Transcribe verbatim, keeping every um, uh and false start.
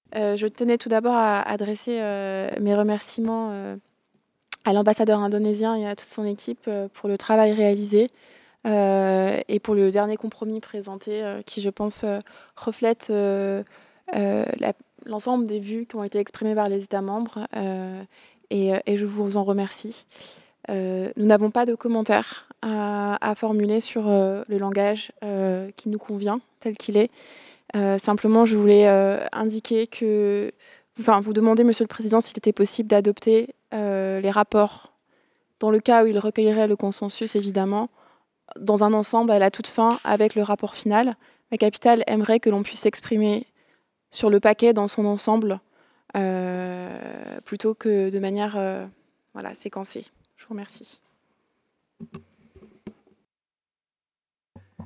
Heu, je tenais tout d'abord à adresser, heu, mes remerciements, heu, à l'ambassadeur indonésien et à toute son équipe, heu, pour le travail réalisé, heu et pour le dernier compromis présenté, heu, qui je pense, heu, reflète, heu heu, la l'ensemble des vues qui ont été exprimées par les États membres, heu et heu et je vous en remercie. Heu, nous n'avons pas de commentaires à à formuler sur, heu, le langage, heu, qui nous convient tel qu'il est. Heu, simplement, je voulais, heu, indiquer que enfin, vous demander, Monsieur le président, s'il était possible d'adopter, heu, les rapports dans le cas où ils recueilleraient le consensus évidemment, dans un ensemble à la toute fin avec le rapport final. La capitale aimerait que l'on puisse s'exprimer sur le paquet dans son ensemble, heu, plutôt que de manière, heu, voilà, séquencée. Je vous remercie.